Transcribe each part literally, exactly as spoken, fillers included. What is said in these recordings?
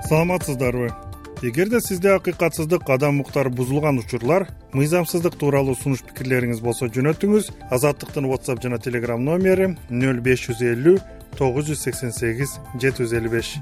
Саламатсыздарбы? Эгерде сизде акыйкатсыздык, адам укуктары бузулган учурлар, мыйзамсыздык тууралуу сунуш пикирлериңиз болсо жөнөтүңүз. Азаттыктын WhatsApp жана Telegram номери нөл беш жүз элүү тогуз жүз сексен сегиз жети жүз элүү беш.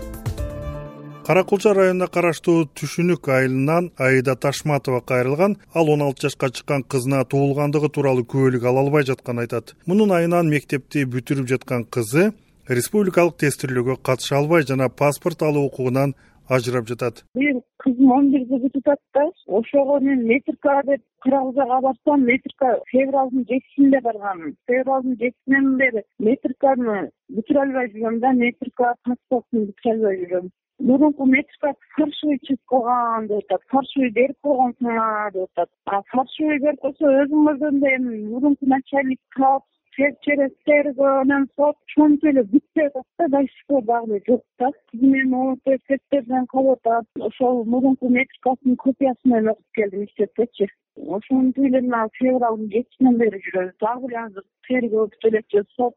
Кара Кулча районуна караштуу Түшүнүк айылынан Аида Ташматова кайрылган. Ал он алты жашка чыккан кызына туулгандыгы тууралуу күбөлүк ала албай жатканын айтат. Мунун айынан мектепти бүтүрүп жаткан кызы республикалык тестирлөөгө катыша албай жана паспорт алуу укугунан ажырап жатат. Мен кызым он бирде бүтүп атты. Ошого мен метрка деп Кара Кулчага барсам, метрка февралдын жетисинде барганмын. Февралдын жетисинен бери метрканы бүтүрө албай жүрөм да, метрка паспортун бүтүрө албай жүрөм. Мурунку метрка фаршуй чыгып калган деп атат. Фаршуй берип койгонсуңар деп атат. А фаршуй берип койсо өзүм көргөндө эми мурунку начальник калып через тергөөнөн сот чоң эле бүтпөй атат да, дайшко дагы жок да. Мен университеттерден калып атат. Ошол мурунку метркасынын копиясын мен окуп келдим мектептечи. Ошонун тилин февралдын жетисинен бери жүрөбүз. Дагы бир азыр тергөө бүтүп элечи, сот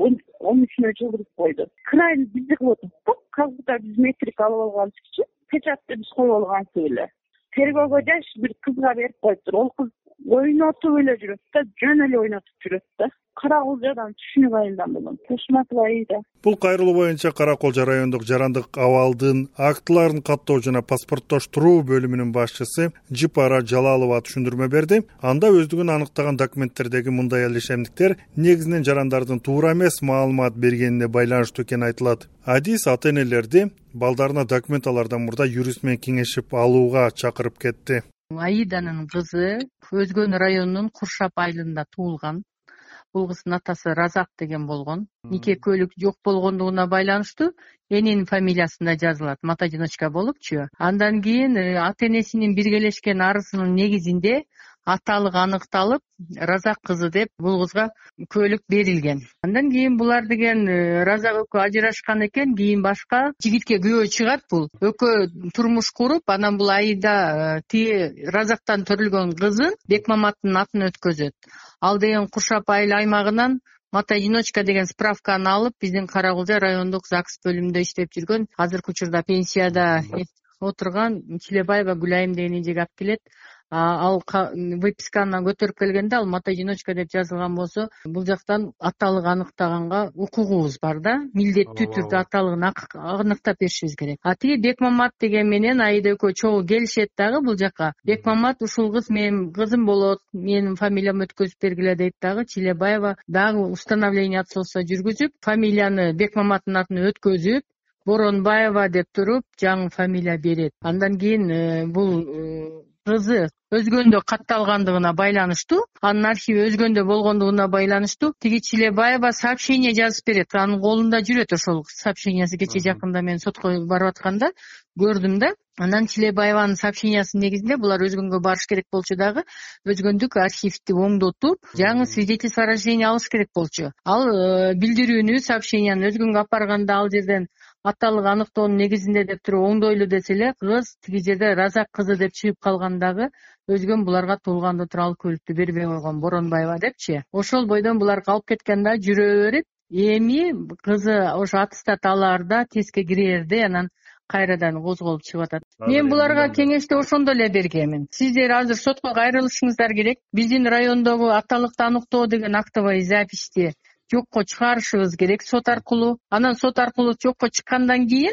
он үчүнө жылдырып койду. Крайын бизди кылып атат да. Казгыда биз метрика алып алганбызчы, печатты биз коюп алгансыз эле. Тергөөгө жаш бир кызга берип коюптур. Ол кыз ойнотуп эле жүрөт да, жөн эле ойнотуп жүрөт да. Кара Кулчадан Түшүнүк айылдан болом. Ташматова Аида. Бул кайрылуу боюнча Кара Кулча райондук жарандык абалдын актыларын каттоо жана паспорттоштуруу бөлүмүнүн башчысы Жипара Жалалова түшүндүрмө берди. Анда өздүгүн аныктаган документтердеги мындай алишемдиктер негизинен жарандардын туура эмес маалымат бергенине байланыштуу экени айтылат. Адис ата-энелерди балдарына документ алардан мурда юрист менен кеңешип алууга чакырып кетти. Аиданын кызы Өзгөн районунун Куршап айылында туулган. Бул кыздын атасы Разак деген болгон. Нике көлүк жок болгондугуна байланыштуу эненин фамилиясында жазылат. Матажиночка болупчу. Андан кийин ата-энесинин биргелешкен арызынын негизинде аталык аныкталып, Разак кызы деп бул кызга көлүк берилген. Андан кийин булар деген Разак экөө ажырашкан экен, кийин башка жигитке күйөө чыгат бул. Экөө турмуш куруп, анан бул Аида тиги Разактан төрөлгөн кызын Бекмаматтын атын өткөзөт. Ал деген Куршап айыл аймагынан Матажиночка деген справканы алып, биздин Кара Кулча райондук ЗАГС бөлүмүндө иштеп жүргөн, азыркы учурда пенсияда отурган Чилебаева Гүлайым деген эжеге алып келет. Ал выписканы көтөрүп келгенде ал Матажиночка деп жазылган болсо, бул жактан аталык аныктаганга укугубуз бар да, милдеттүү түрдө аталыгын аныктап беришибиз керек. А тиги Бекмамат деген менен Аида экөө чогуу келишет дагы бул жака. Бекмамат ушул кыз менин кызым болот, менин фамилиямды өткөзүп бергиле дейт дагы. Чилебаева дагы установление отцовства жүргүзүп, фамилияны Бекмаматтын атына өткөзүп, Боронбаева деп туруп жаңы фамилия берет. Андан кийин бул кызы Өзгөндө катталгандыгына байланыштуу, анын архиви Өзгөндө болгондугуна байланыштуу тиги Чилебаева сообщение жазып берет. Анын колунда жүрөт ошол сообщениясы. Кече жакында мен сотко барып атканда көрдүм да. Анан Чилебаеванын сообщениясынын негизинде булар Өзгөнгө барыш керек болчу дагы, Өзгөндүк архивди оңдотуп, жаңы свидетельство о рождении алыш керек болчу. Ал билдирүүнү, сообщенияны Өзгөнгө алып барганда ал жерден аталык аныктоонун негизинде деп туруп оңдойлу десе эле, кыз тиги жерде Разак кызы деп чыгып калгандагы Өзгөн буларга туулганда тууралуу көлүктү бербей койгон, Боронбаева депчи. Ошол бойдон булар калып кеткен да, жүрө берет. Эми кызы ошо аттестат алаарда тестке кирерде анан кайрадан козголуп чыгып атат. Мен буларга кеңешти ошондо эле бергенмин. Сиздер азыр сотко кайрылышыңыздар керек. Биздин райондогу аталыкты аныктоо деген актовый записти жокко чыгарышыбыз керек сот аркылуу. Анан сот аркылуу жокко чыккандан кийин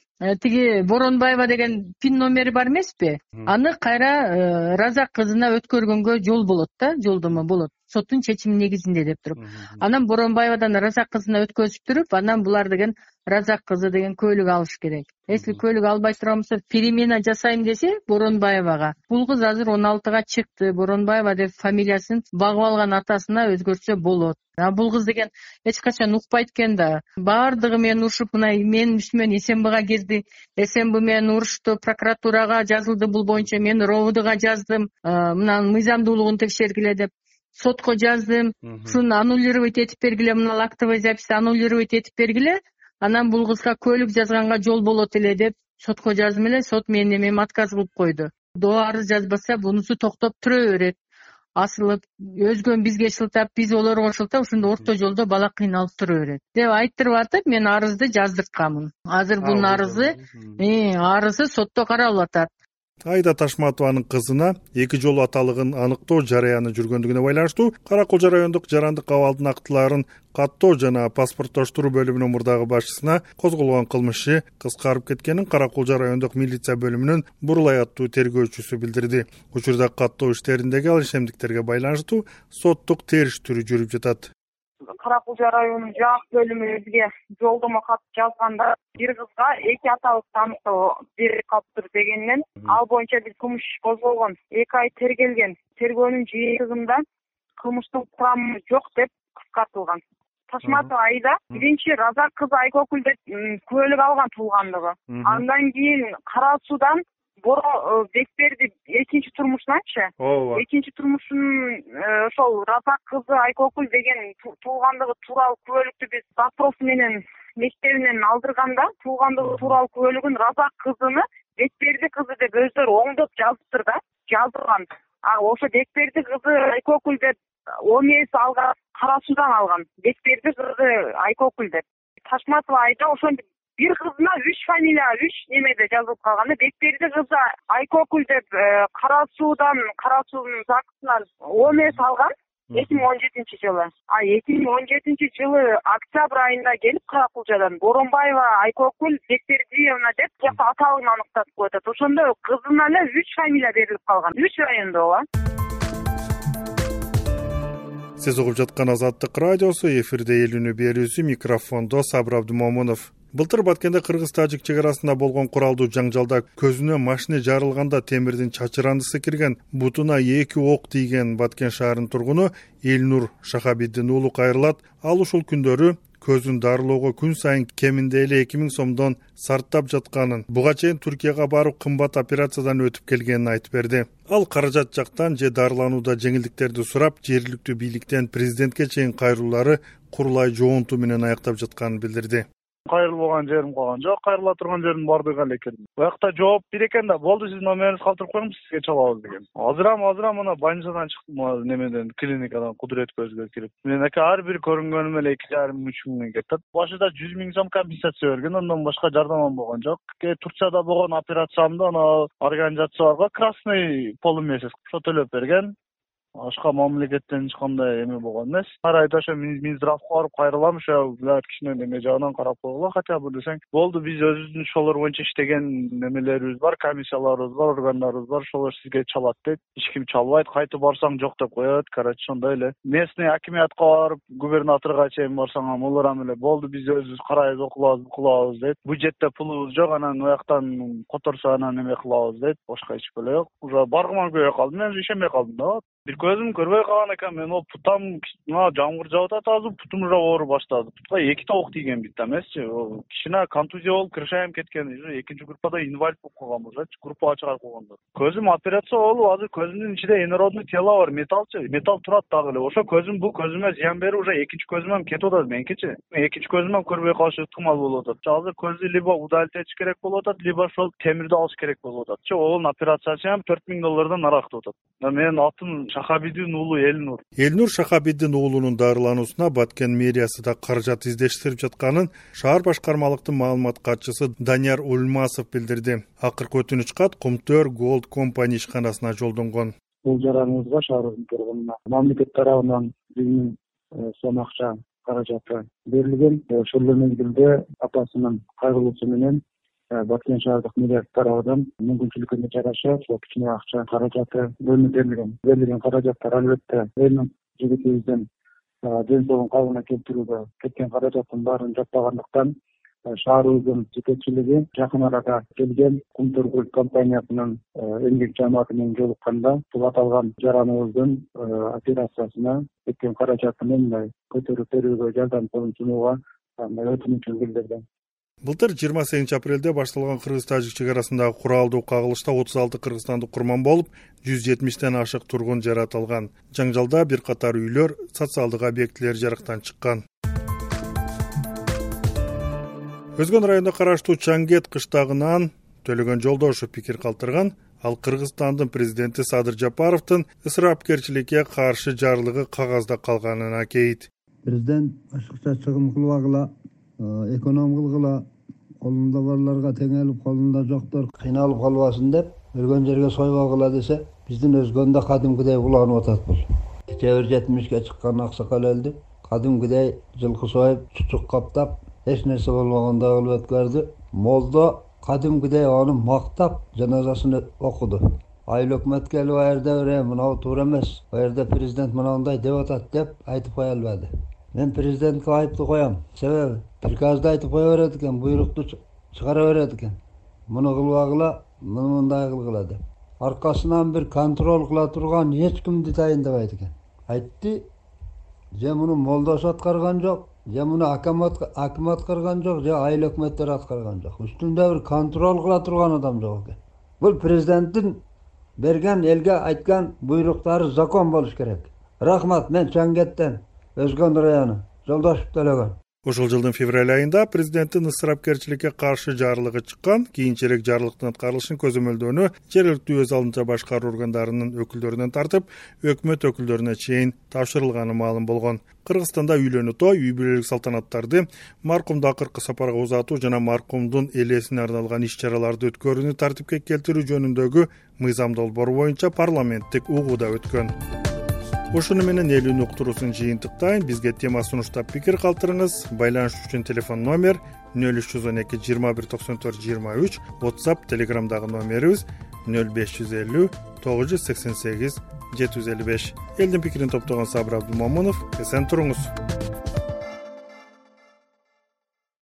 тиги Боронбаева деген пин номери бар эмеспи? Аны кайра Разак кызына өткөргөнгө жол болот да, жолдомо болот. Соттун чечими негизинде деп туруп. Анан Боронбаевадан Разак кызына өткөзүп туруп, анан булар деген Разак кызы деген көлүк алыш керек. Если көлүк албай турган болсо, перемена жасайм десе Боронбаевага. Бул кыз азыр он алтыга чыкты. Боронбаева деп фамилиясын багып алган атасына өзгөртсө болот. А бул кыз деген эч качан укпайт экен да. Баардыгы менен урушуп, мына менин үстүмөн СМБга кирди. СМБ менен урушту, прокуратурага жазылды бул боюнча. Мен РОВДга жаздым. Мына мыйзамдуулугун текшергиле деп. Сотко жаздым. Ушуну аннулировать этип бергиле, мына актовый записти аннулировать этип бергиле. Анан бул кызга көлүк жазганга жол болот эле деп сотко жаздым эле. Сот менин эмеми отказ кылып койду. До арыз жазбаса бунусу токтоп турө берет. асылып өзгөн бизге шылтап, биз олорго шылтап, ушунда орто жолдо бала кыйналып тура берет деп айттырып атып, мен арызды жаздыртканмын. Азыр бунун арызы арызы сотто каралып атат. Айда Ташматованын кызына эки жолу аталыгын аныктоо жараяны жүргөндүгүнө байланыштуу Кара Кулча райондук жарандык абалдын актыларын каттоо жана паспорттоштуруу бөлүмүнүн мурдагы башчысына козголгон кылмышы кыскарып кеткенин Кара Кулча райондук милиция бөлүмүнүн Бурулай аттуу тергөөчүсү билдирди. Учурда каттоо иштериндеги ал ишемдиктерге байланыштуу соттук териштирүү жүрүп жатат. Кара Кулча районунун жак бөлүмү бизге жолдомо кат жазганда бир кызга эки аталык таныктоо берип калыптыр дегенден ал боюнча бир кылмыш иши козголгон. эки ай тергелген. Тергөөнүн жыйынтыгында кылмыштын курамы жок деп кыскартылган. Ташматова Айда биринчи Разак кызы Айкөкүл деп күбөлүк алган туулгандыгы. Андан кийин Кара Суудан Боро Бекберди экинчи турмушунанчы. Экинчи турмушунун ошол Разак кызы Айкөкүл деген туулгандыгы тууралуу күбөлүктү биз запрос менен мектебинен алдырганда, туулгандыгы тууралуу күбөлүгүн Разак кызыны Бекберди кызы деп өздөрү оңдоп жазыптыр да, жазылган. А ошо Бекберди кызы Айкөкүл деп он эс алган Кара Суудан алган. Бекберди кызы Айкөкүл деп. Ташматова Айда ошондо бир кызына үч фамилия, үч немеде жазылып калган. Бекберди кызы Айкөкүл деп Кара Суудан, Кара Суунун загсынан он эс алган эки миң он жетинчи жылы. А эки миң он жетинчи жылы октябрь айында келип Кара Кулчадан Боронбаева Айкөкүл Бекбердиевна деп аталыгын аныктатып коет. Ошондо кызына эле үч фамилия берилип калган. үч райондо ооба. Сиз угуп жаткан Азаттык радиосу, эфирде эл үнү берүүсү, микрофондо Сабыр Абдымомунов. Былтыр Баткенде кыргыз-тажик чек арасында болгон куралдуу жаңжалда көзүнө машина жарылганда темирдин чачырандысы кирген, бутуна эки ок тийген Баткен шаарынын тургуну Элнур Шахабиддин уулу кайрылат. Ал ушул күндөрү көзүн дарылоого күн сайын кеминде эле эки миң сомдон сарптап жатканын, буга чейин Туркияга барып кымбат операциядан өтүп келгенин айтып берди. Ал каражат жактан же дарыланууда жеңилдиктерди сурап, жергиликтүү бийликтен президентке чейин кайрылуулары курулай жоонту менен аяктап жатканын билдирди. Кайрылбаган жерим калган жок, кайрыла турган жердин бардыгы эле экен. Буякта жооп бир экен да, болду сиздин номериңизди калтырып коюңуз, сизге чалабыз деген. Азырам азырам мына больницадан чыктым, немеден, клиникадан, Кудурет көзгө кирип. Мен эки ар бир көрүнгөнүм эле эки жарым үч миң кетет. Башында жүз миң сом компенсация берген, андан башка жардамым болгон жок. Турцияда болгон операциямды ана организация барга красный полумесяц ошо төлөп берген. Ашка мамлекеттен эч кандай эме болгон эмес. Ар айда ошо Минздравга барып кайрылам, ошо булар кичине неме жагынан карап койгула, хотя бы десең. Болду, биз өзүбүздүн ошолор боюнча иштеген немелерибиз бар, комиссияларыбыз бар, органдарыбыз бар, ошолор сизге чалат дейт. Эч ким чалбайт, кайтып барсаң жок деп коет. Короче, ошондой эле. Местный акимиятка барып, губернаторго чейин барсаң, алар ам эле болду, биз өзүбүз карайбыз, окулабыз, кылабыз дейт. Бюджетте пулубуз жок, анан уяктан которсо анан неме кылабыз дейт. Башка эч бөлө жок. Уже баргыман көбөй калдым, мен ишенбей калдым да. Бир көзүм көрбөй калган экен, мен о путам, мына жамгыр жаап атат, азыр путум уже ооруп баштады. Путка эки ок тийген бит эмесчи. Кичине контузия болуп кыршайым кеткен, уже экинчи группада инвалид болуп калган уже, группага чыгарып койгондор. Көзүм операция болуп, азыр көзүмдүн ичинде инородный тело бар, металлчы, металл турат дагы эле. Ошо көзүм бул көзүмө зыян берип, уже экинчи көзүм кетип атат меникичи. Экинчи көзүм көрбөй калышы ыктымал болуп атат. Азыр көздү либо удалить этиш керек болуп атат, либо ошол темирди алыш керек болуп атат. Оонун операциясы ham төрт миң доллардан нара кетип атат. Менин атым Шахабиддин уулу Элнур. Элнур Шахабиддин уулунун дарылануусуна Баткен мэриясы да каражат издештирип жатканын шаар башкармалыктын маалымат катчысы Данияр Ульмасов билдирди. Акыркы өтүнүч кат Кумтөр Gold Company ишканасына жолдонгон. Бул жараныбызга шаарыбыздын тургунуна мамлекет тарабынан бир миң сом акча каражаты берилген. Ошол мезгилде апасынын кайрылуусу менен Баткен шаардык мэрия тарабынан мүмкүнчүлүккө жараша ошол кичине акча каражаты бөлүнүлгөн. Берилген каражаттар албетте элүү жигитибиздин ден соолугун калыбына келтирүүгө кеткен каражаттын баарын жаппагандыктан шаарыбыздын жетекчилиги жакын арада келген Кумтөр Gold компаниясынын эмгек жамааты менен жолукканда бул аталган жараныбыздын операциясына кеткен каражатын көтөрүп берүүгө жардам колун сунууга өтүнүчүн билдирди. Былтыр жыйырма сегизинчи апрелде башталган кыргыз-тажик чек арасындагы куралдуу кагылышта отуз алты кыргызстандык курман болуп, жүз жетимиштен ашык тургун жаратылган. Жаңжалда бир катар үйлөр, социалдык объектилер жарыктан чыккан. Өзгөн районуна караштуу Чаңгет кыштагынан Төлөгөн Жолдошев пикир калтырган. Ал Кыргызстандын президенти Садыр Жапаровдун ысырапкерчиликке каршы жарлыгы кагазда калганын акейт. Президент ашыкча чыгым кылбагыла, эконом кылгыла, колунда барларга теңелип, колунда жоктор кыйналып калбасын деп, өлгөн жерге сойбагыла десе, биздин өзгөндө кадимкидей уланып атат бул. Чебир жетимишке чыккан аксакал элди, кадимкидей жылкы союп, чучук каптап, эч нерсе болбогондой кылып өткөрдү. Молдо кадимкидей аны мактап жаназасын окуду. Айыл өкмөт келип ал жерде бере, мынау туура эмес, ал жерде президент мынандай деп атат деп айтып кое албады. Мен президентке айыпты коям. Себеби приказды айтып кое берет экен, буйрукту чыгара берет экен. Муну кылбагыла, муну мындай кылгыла деп. Аркасынан бир контроль кыла турган эч кимди тайындабайт экен. Айтты, же муну молдошу аткарган жок, же муну аким аткарган жок, же айыл өкмөттөр аткарган жок. Үстүндө бир контроль кыла турган адам жок экен. Бул президенттин берген элге айткан буйруктары закон болуш керек. Рахмат, мен Чаңгеттен, Өзгөн району, Жолдошев Төлөгөн. Ошол жылдын февраль айында президенттин ысырапкерчиликке каршы жарлыгы чыккан, кийинчерээк жарлыктын аткарылышын көзөмөлдөөнү жергиликтүү өз алдынча башкаруу органдарынын өкүлдөрүнөн тартып, өкмөт өкүлдөрүнө чейин тапшырылганы маалым болгон. Кыргызстанда үйлөнүү той, үй бүлөлүк салтанаттарды, маркумду акыркы сапарга узатуу жана маркумдун элесине арналган иш-чараларды өткөрүүнү тартипке келтирүү жөнүндөгү мыйзам долбоору боюнча парламенттик угууда өткөн. Ошону менен элүүнү уктуруусун жыйынтыктайын. Бизге тема сунуштап пикир калтырыңыз. Байланыш үчүн телефон номер нөл үч жүз он эки жыйырма бир токсон төрт жыйырма үч, WhatsApp, Telegramдагы номерибиз нөл беш жүз элүү тогуз жүз сексен сегиз жети жүз элүү беш. Элдин пикирин топтогон Сабыр Абдумомунов. Эсен туруңуз.